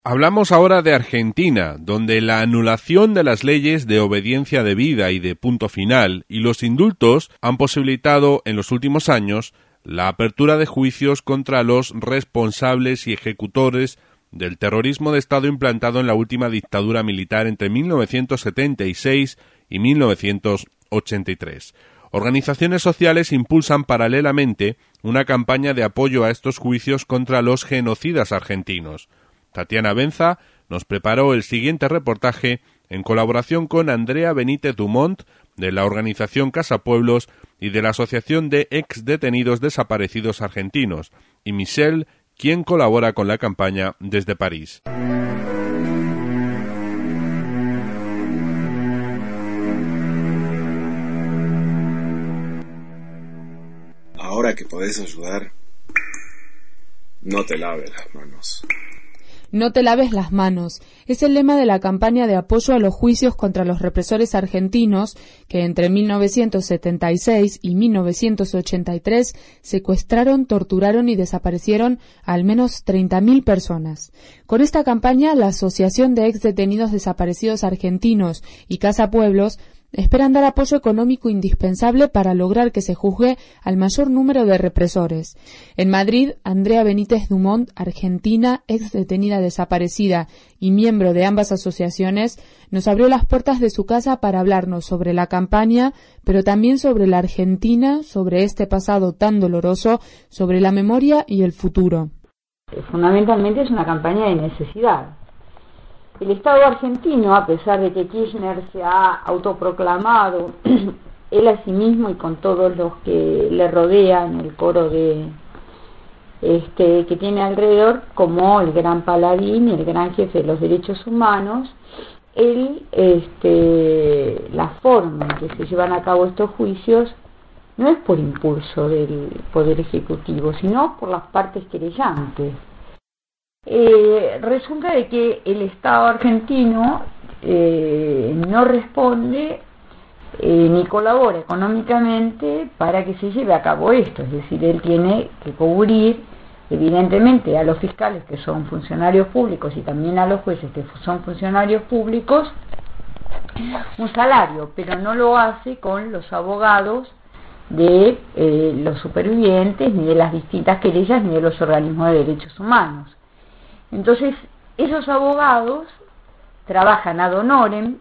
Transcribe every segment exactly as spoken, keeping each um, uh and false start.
Hablamos ahora de Argentina, donde la anulación de las leyes de obediencia debida y de punto final y los indultos han posibilitado en los últimos años la apertura de juicios contra los responsables y ejecutores del terrorismo de Estado implantado en la última dictadura militar entre mil novecientos setenta y seis y mil novecientos ochenta y tres. Organizaciones sociales impulsan paralelamente una campaña de apoyo a estos juicios contra los genocidas argentinos. Tatiana Benza nos preparó el siguiente reportaje en colaboración con Andrea Benítez Dumont, de la organización Casa Pueblos y de la Asociación de Ex Detenidos Desaparecidos Argentinos, y Michelle, quien colabora con la campaña desde París. Ahora que podés ayudar, no te laves las manos. No te laves las manos. Es el lema de la campaña de apoyo a los juicios contra los represores argentinos que entre mil novecientos setenta y seis y mil novecientos ochenta y tres secuestraron, torturaron y desaparecieron a al menos treinta mil personas. Con esta campaña, la Asociación de Ex Detenidos Desaparecidos Argentinos y Casa Pueblos esperan dar apoyo económico indispensable para lograr que se juzgue al mayor número de represores. En Madrid, Andrea Benítez Dumont, argentina, ex detenida desaparecida y miembro de ambas asociaciones, nos abrió las puertas de su casa para hablarnos sobre la campaña, pero también sobre la Argentina, sobre este pasado tan doloroso, sobre la memoria y el futuro. Fundamentalmente es una campaña de necesidad. El Estado argentino, a pesar de que Kirchner se ha autoproclamado, él a sí mismo y con todos los que le rodean, el coro de este que tiene alrededor, como el gran paladín y el gran jefe de los derechos humanos, él, este, la forma en que se llevan a cabo estos juicios no es por impulso del Poder Ejecutivo, sino por las partes querellantes. Eh, resulta de que el Estado argentino eh, no responde eh, ni colabora económicamente para que se lleve a cabo esto, es decir, él tiene que cubrir evidentemente a los fiscales que son funcionarios públicos y también a los jueces que son funcionarios públicos un salario, pero no lo hace con los abogados de eh, los supervivientes, ni de las distintas querellas, ni de los organismos de derechos humanos. Entonces, esos abogados trabajan ad honorem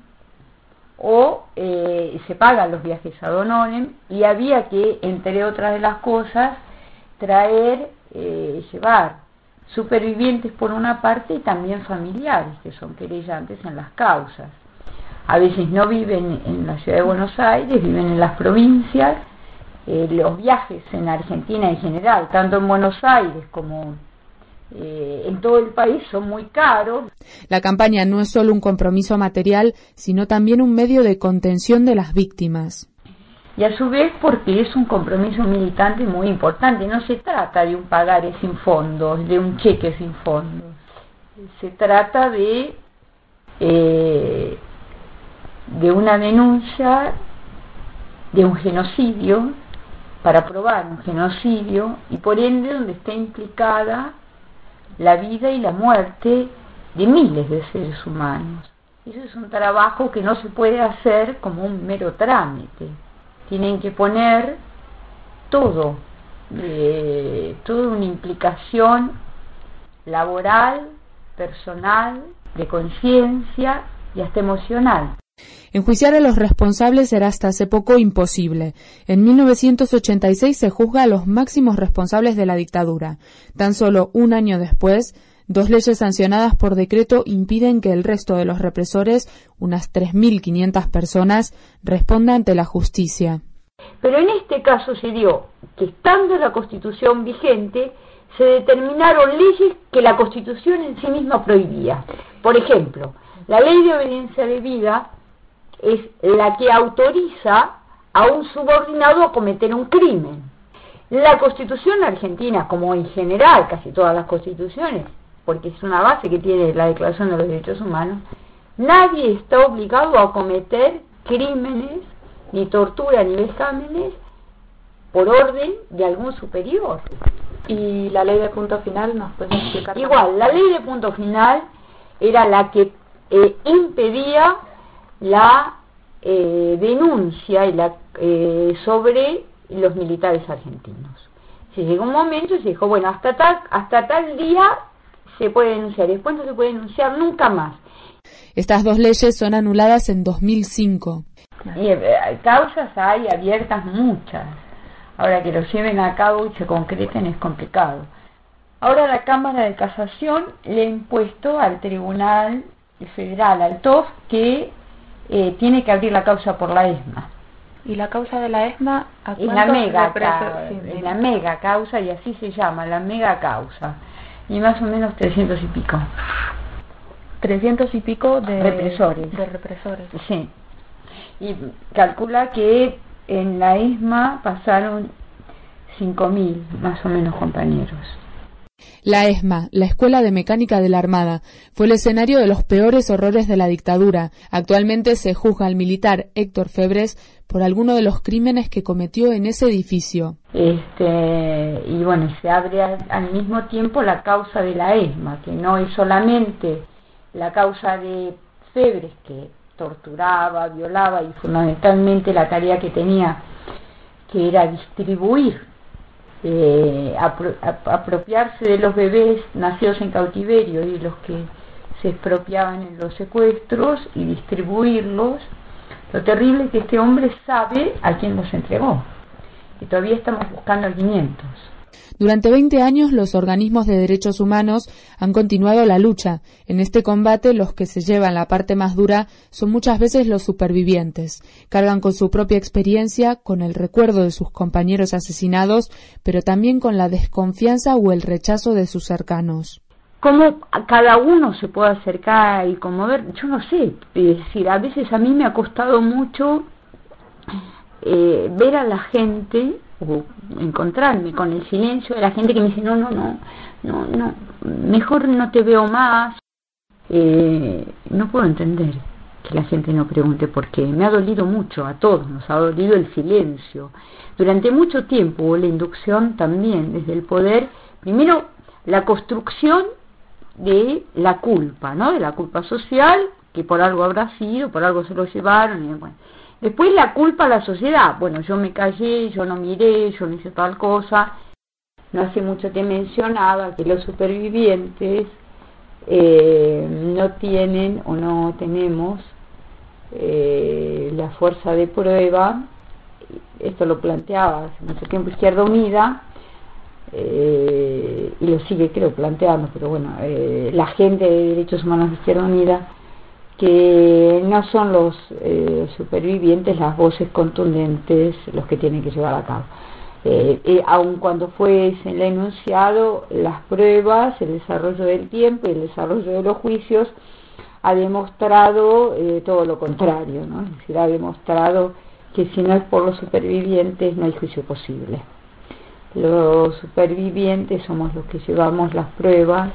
o eh, se pagan los viajes ad honorem y había que, entre otras de las cosas, traer, eh, llevar supervivientes por una parte y también familiares que son querellantes en las causas. A veces no viven en la ciudad de Buenos Aires, viven en las provincias. Eh, los viajes en Argentina en general, tanto en Buenos Aires como Eh, en todo el país, son muy caros. La campaña no es solo un compromiso material, sino también un medio de contención de las víctimas. Y a su vez porque es un compromiso militante muy importante. No se trata de un pagaré sin fondos, de un cheque sin fondos. Se trata de eh, de una denuncia de un genocidio, para probar un genocidio, y por ende donde está implicada la vida y la muerte de miles de seres humanos. Eso es un trabajo que no se puede hacer como un mero trámite. Tienen que poner todo, eh, toda una implicación laboral, personal, de conciencia y hasta emocional. Enjuiciar a los responsables era hasta hace poco imposible. En mil novecientos ochenta y seis se juzga a los máximos responsables de la dictadura. Tan solo un año después, dos leyes sancionadas por decreto impiden que el resto de los represores, unas tres mil quinientas personas, respondan ante la justicia. Pero en este caso se dio que, estando la Constitución vigente, se determinaron leyes que la Constitución en sí misma prohibía. Por ejemplo, la Ley de Obediencia Debida es la que autoriza a un subordinado a cometer un crimen. La Constitución argentina, como en general casi todas las constituciones, porque es una base que tiene la Declaración de los Derechos Humanos, nadie está obligado a cometer crímenes, ni tortura, ni vejámenes, por orden de algún superior. ¿Y la ley de punto final nos puede explicar? Igual, la ley de punto final era la que eh, impedía la eh, denuncia y la, eh, sobre los militares argentinos. Se llegó un momento y se dijo, bueno, hasta tal, hasta tal día se puede denunciar, después no se puede denunciar nunca más. Estas dos leyes son anuladas en dos mil cinco. Y eh, causas hay abiertas muchas. Ahora que lo lleven a cabo y se concreten es complicado. Ahora la Cámara de Casación le ha impuesto al Tribunal Federal, al T O F, que eh, tiene que abrir la causa por la ESMA. ¿Y la causa de la ESMA? ¿A es la mega preso, causa, sí, es la mega causa, y así se llama, la mega causa. Y más o menos trescientos y pico. trescientos y pico de represores. De represores. Sí. Y calcula que en la ESMA pasaron cinco mil, más o menos, compañeros. La ESMA, la Escuela de Mecánica de la Armada, fue el escenario de los peores horrores de la dictadura. Actualmente se juzga al militar Héctor Febres por alguno de los crímenes que cometió en ese edificio. Este, y bueno, se abre al, al mismo tiempo la causa de la ESMA, que no es solamente la causa de Febres, que torturaba, violaba, y fundamentalmente la tarea que tenía, que era distribuir, eh, apro apropiarse de los bebés nacidos en cautiverio y los que se expropiaban en los secuestros y distribuirlos. Lo terrible es que este hombre sabe a quién los entregó, y todavía estamos buscando a quinientos. Durante veinte años los organismos de derechos humanos han continuado la lucha. En este combate los que se llevan la parte más dura son muchas veces los supervivientes. Cargan con su propia experiencia, con el recuerdo de sus compañeros asesinados, pero también con la desconfianza o el rechazo de sus cercanos. ¿Cómo cada uno se puede acercar y conmover? Yo no sé, es decir, a veces a mí me ha costado mucho eh, ver a la gente, o encontrarme con el silencio de la gente que me dice, no, no, no, no, no, mejor no te veo más. Eh, no puedo entender que la gente no pregunte por qué. Me ha dolido mucho, a todos nos ha dolido el silencio. Durante mucho tiempo hubo la inducción también desde el poder, primero la construcción de la culpa, ¿no? De la culpa social, que por algo habrá sido, por algo se lo llevaron, y bueno. Después la culpa a la sociedad. Bueno, yo me callé, yo no miré, yo no hice tal cosa. No hace mucho te mencionaba que los supervivientes eh, no tienen o no tenemos eh, la fuerza de prueba. Esto lo planteaba hace mucho tiempo Izquierda Unida, eh, y lo sigue creo planteando, pero bueno, eh, la gente de Derechos Humanos de Izquierda Unida, que no son los eh, supervivientes las voces contundentes los que tienen que llevar a cabo. Eh, eh, aun cuando fuese el enunciado, las pruebas, el desarrollo del tiempo y el desarrollo de los juicios ha demostrado eh, todo lo contrario, ¿no? Es decir, ha demostrado que si no es por los supervivientes no hay juicio posible. Los supervivientes somos los que llevamos las pruebas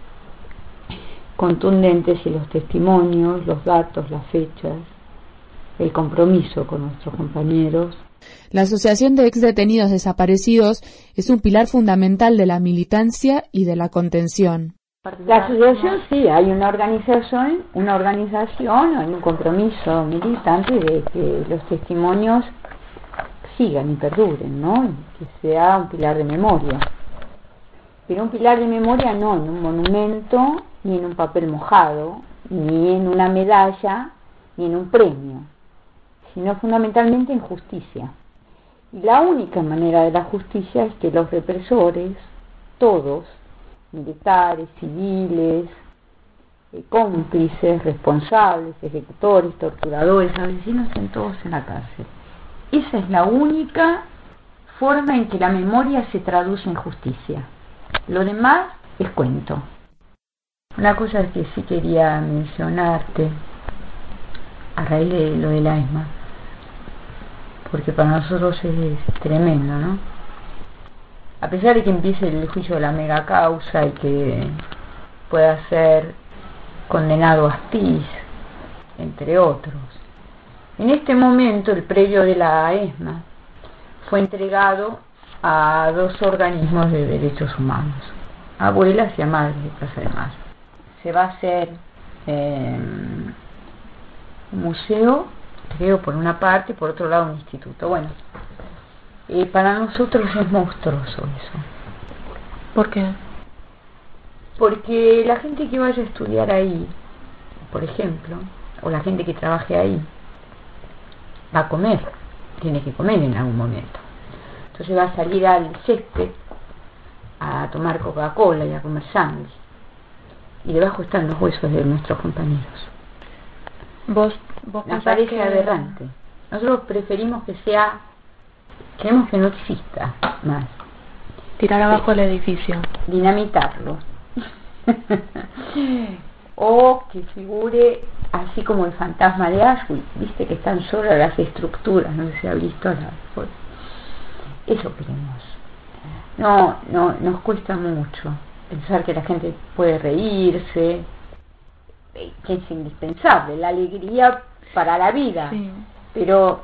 contundentes y los testimonios, los datos, las fechas, el compromiso con nuestros compañeros. La Asociación de Exdetenidos Desaparecidos es un pilar fundamental de la militancia y de la contención. La asociación sí, hay una organización, una organización, hay un compromiso militante de que los testimonios sigan y perduren, ¿no? Que sea un pilar de memoria. Pero un pilar de memoria no en un monumento, ni en un papel mojado, ni en una medalla, ni en un premio, sino fundamentalmente en justicia. Y la única manera de la justicia es que los represores, todos, militares, civiles, eh, cómplices, responsables, ejecutores, torturadores, asesinos, estén todos en la cárcel. Esa es la única forma en que la memoria se traduce en justicia. Lo demás es cuento. Una cosa que sí quería mencionarte a raíz de lo de la ESMA, porque para nosotros es tremendo, ¿no? A pesar de que empiece el juicio de la mega causa y que pueda ser condenado a Astiz, entre otros, en este momento el predio de la ESMA fue entregado a dos organismos de derechos humanos, abuelas y a madres de Plaza de Mayo. Se va a hacer eh, un museo, creo, por una parte, por otro lado un instituto. Bueno, eh, para nosotros es monstruoso eso. ¿Por qué? Porque la gente que vaya a estudiar ahí, por ejemplo, o la gente que trabaje ahí, va a comer, tiene que comer en algún momento. Entonces va a salir al césped a tomar Coca-Cola y a comer sándwich. Y debajo están los huesos de nuestros compañeros. ¿Vos, vos Nos parece que... aberrante. Nosotros preferimos que sea, queremos que no exista más. Tirar abajo el edificio. Dinamitarlo. O que figure así como el fantasma de Auschwitz, viste que están solo las estructuras, no sé si ha visto la foto. Eso queremos. No, no, nos cuesta mucho pensar que la gente puede reírse, que es indispensable, la alegría para la vida, sí. Pero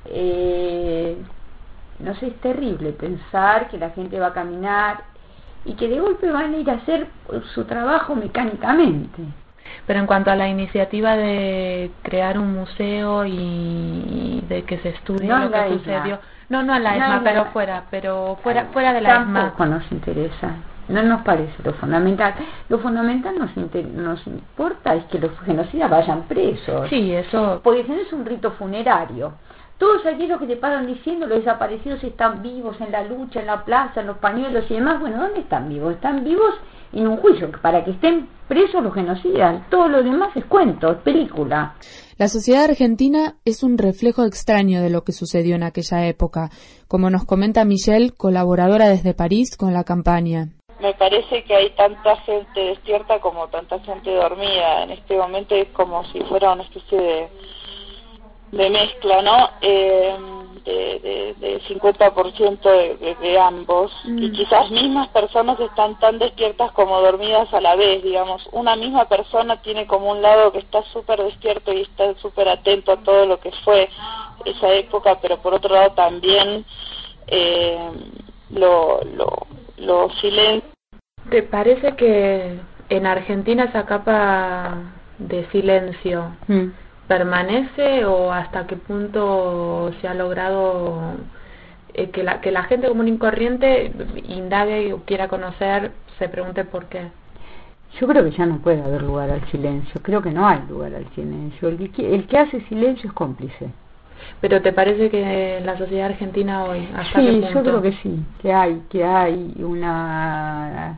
eh, no sé, es terrible pensar que la gente va a caminar y que de golpe van a ir a hacer su trabajo mecánicamente. Pero en cuanto a la iniciativa de crear un museo y de que se estudie no lo que isla. sucedió, no, no en la no ESMA, en pero la... fuera, pero fuera, fuera de la ESMA. Tampoco nos interesa, no nos parece lo fundamental. Lo fundamental nos, inter... nos importa es que los genocidas vayan presos. Sí, eso. Porque si no es un rito funerario. Todos aquellos que te paran diciendo los desaparecidos están vivos en la lucha, en la plaza, en los pañuelos y demás, bueno, ¿dónde están vivos? Están vivos en un juicio, para que estén presos los genocidas. Todo lo demás es cuento, es película. La sociedad argentina es un reflejo extraño de lo que sucedió en aquella época, como nos comenta Michelle, colaboradora desde París con la campaña. Me parece que hay tanta gente despierta como tanta gente dormida. En este momento es como si fuera una especie de, de mezcla, ¿no? Eh, de, de, de cincuenta por ciento de, de, de ambos. Mm. Y quizás mismas personas están tan despiertas como dormidas a la vez, digamos. Una misma persona tiene como un lado que está súper despierto y está súper atento a todo lo que fue esa época, pero por otro lado también eh, lo, lo, lo silencia. ¿Te parece que en Argentina esa capa de silencio mm. permanece o hasta qué punto se ha logrado eh, que la que la gente común y corriente indague o quiera conocer, se pregunte por qué? Yo creo que ya no puede haber lugar al silencio, creo que no hay lugar al silencio. El que, el que hace silencio es cómplice. ¿Pero te parece que la sociedad argentina hoy, hasta sí, qué punto? Yo creo que sí, que hay, que hay una...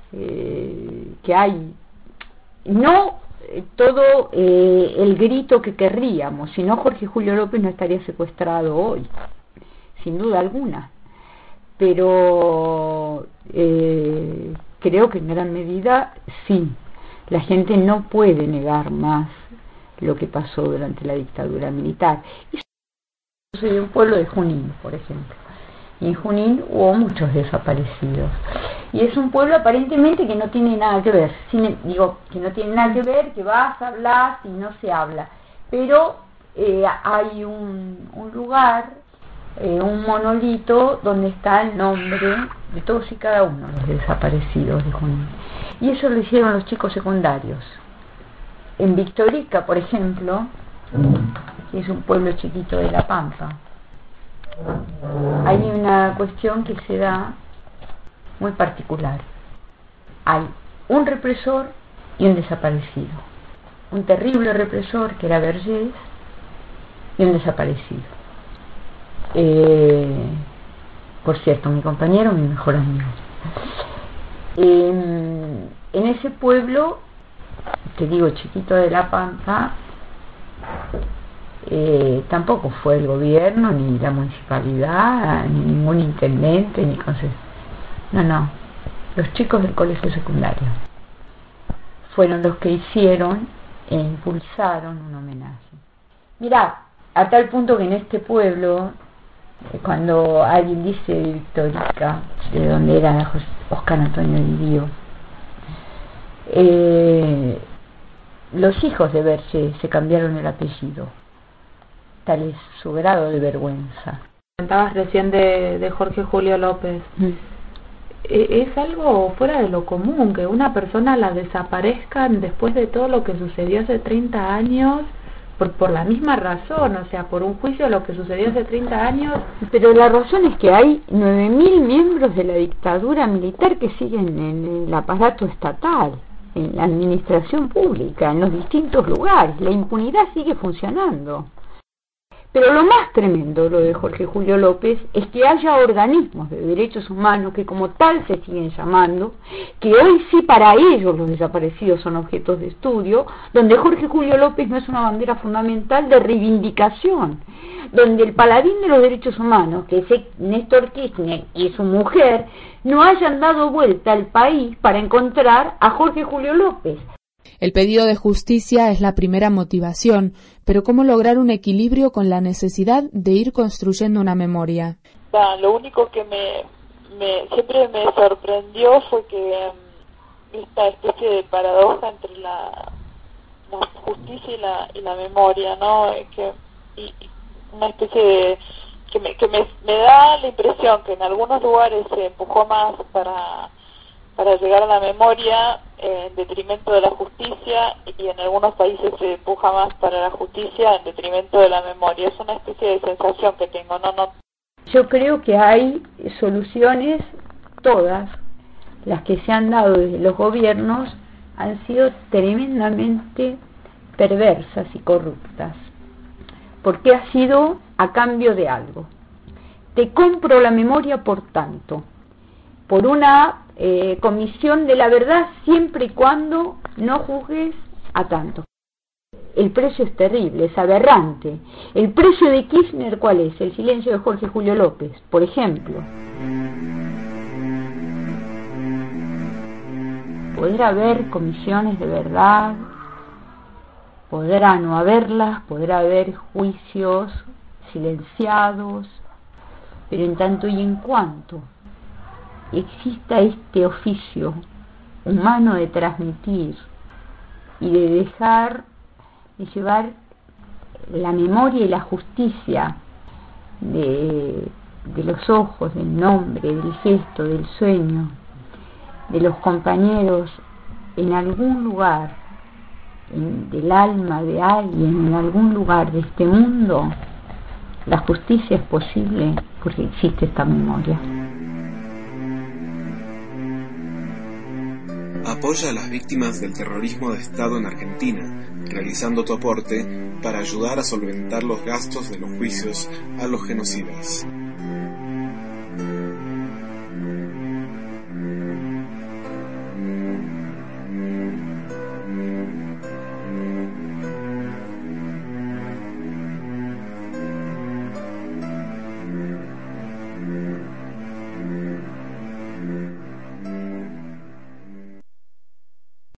Eh, que hay no eh, todo eh, el grito que querríamos, si no Jorge Julio López no estaría secuestrado hoy, sin duda alguna, pero eh, creo que en gran medida sí, la gente no puede negar más lo que pasó durante la dictadura militar. Y soy de un pueblo de Junín, por ejemplo, y en Junín hubo muchos desaparecidos. Y es un pueblo aparentemente que no tiene nada que ver, sin, digo, que no tiene nada que ver, que vas a hablar y no se habla. Pero eh, hay un, un lugar, eh, un monolito, donde está el nombre de todos y cada uno de los desaparecidos de Junín. Y eso lo hicieron los chicos secundarios. En Victorica, por ejemplo, que es un pueblo chiquito de La Pampa, hay una cuestión que se da muy particular. Hay un represor y un desaparecido. Un terrible represor que era Vergés y un desaparecido. Eh, por cierto, mi compañero, mi mejor amigo. Eh, en ese pueblo, te digo, chiquito de La Pampa, Eh, tampoco fue el gobierno, ni la municipalidad, ni ningún intendente, ni consejo. No, no. Los chicos del colegio secundario fueron los que hicieron e impulsaron un homenaje. Mirá, a tal punto que en este pueblo, eh, cuando alguien dice de Victorica, de donde era Oscar Antonio Didio, eh, los hijos de Vergés se cambiaron el apellido. Tal es su grado de vergüenza. Comentabas recién de, de Jorge Julio López. Mm. es algo fuera de lo común que una persona la desaparezcan después de todo lo que sucedió hace treinta años por, por la misma razón, o sea, por un juicio de lo que sucedió hace treinta años. Pero la razón es que hay nueve mil miembros de la dictadura militar que siguen en el aparato estatal, en la administración pública, en los distintos lugares. La impunidad sigue funcionando. Pero lo más tremendo, lo de Jorge Julio López, es que haya organismos de derechos humanos que como tal se siguen llamando, que hoy sí para ellos los desaparecidos son objetos de estudio, donde Jorge Julio López no es una bandera fundamental de reivindicación, donde el paladín de los derechos humanos, que es Néstor Kirchner y su mujer, no hayan dado vuelta al país para encontrar a Jorge Julio López. El pedido de justicia es la primera motivación, pero ¿cómo lograr un equilibrio con la necesidad de ir construyendo una memoria? Ah, lo único que me, me siempre me sorprendió fue que um, esta especie de paradoja entre la, la justicia y la, y la memoria, ¿no? Que, y, y una especie de... que, me, que me, me da la impresión que en algunos lugares se empujó más para... para llegar a la memoria eh, en detrimento de la justicia, y en algunos países se empuja más para la justicia en detrimento de la memoria. Es una especie de sensación que tengo, no, no. Yo creo que hay soluciones, todas las que se han dado desde los gobiernos han sido tremendamente perversas y corruptas, porque ha sido a cambio de algo. Te compro la memoria por tanto, por una eh, comisión de la verdad, siempre y cuando no juzgues a tanto. El precio es terrible, es aberrante. El precio de Kirchner, ¿cuál es? El silencio de Jorge Julio López, por ejemplo. Podrá haber comisiones de verdad, podrá no haberlas, podrá haber juicios silenciados, pero en tanto y en cuanto exista este oficio humano de transmitir y de dejar, de llevar la memoria y la justicia de, de los ojos, del nombre, del gesto, del sueño, de los compañeros en algún lugar, en, del alma de alguien, en algún lugar de este mundo, la justicia es posible porque existe esta memoria. Apoya a las víctimas del terrorismo de Estado en Argentina, realizando tu aporte para ayudar a solventar los gastos de los juicios a los genocidas.